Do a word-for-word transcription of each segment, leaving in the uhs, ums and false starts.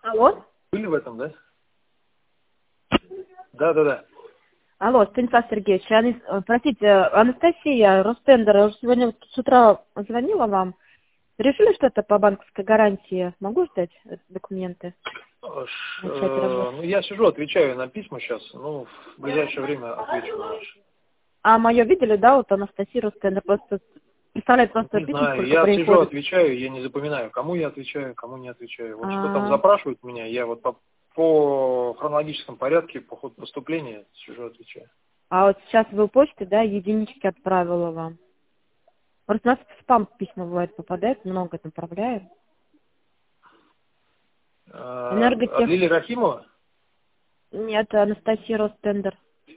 Алло? Были в этом, да? Да, да, да. Алло, Станислав Сергеевич, Ани- э, простите, Анастасия, Ростендер, я уже сегодня вот с утра звонила вам. Решили что-то по банковской гарантии? Могу ждать э, документы? Э, ш- Начать э, работу? ну, я сижу, отвечаю на письма сейчас. Ну, в ближайшее время отвечу на ваши. А мое видели, да, вот Анастасия Ростендер, просто представляет просто Не писем, знаю, сколько я сижу, приходит. отвечаю, я не запоминаю, кому я отвечаю, кому не отвечаю. Вот что там А, запрашивают меня, я вот по, по хронологическом порядке, по ходу поступления сижу, отвечаю. а вот сейчас вы почты, да, единички отправила вам. Просто у нас в спам письма бывает попадает, много направляем. Э, От Энерготех... Лили Рахимова? Нет, Анастасия Ростендер.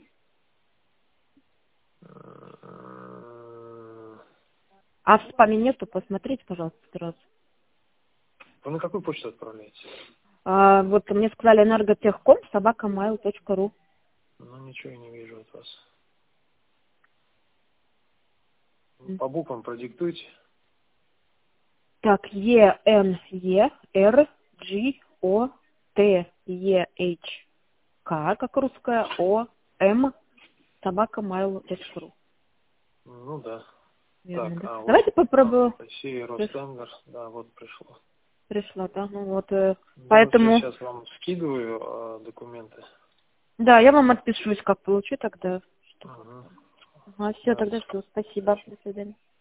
Э, А в спаме нету, посмотрите, пожалуйста, сразу. Вы на какую почту отправляете? А, вот мне сказали энерготехком собака mail точка ру. Ну, ничего я не вижу от вас. По буквам продиктуйте. Так, Е Н Е Р G O T E H К, как русская, О М собака mail точка ру. Ну да. Верно, Так, да? а вот Давайте попробую. Россия, Приш- Ростендер, да, вот пришло. Пришла, да, ну вот, э, Ну, вот я поэтому, сейчас вам скидываю э, документы. да, я вам отпишусь, как получу тогда. Угу. Ага, все, Да, тогда жду. Спасибо. До свидания.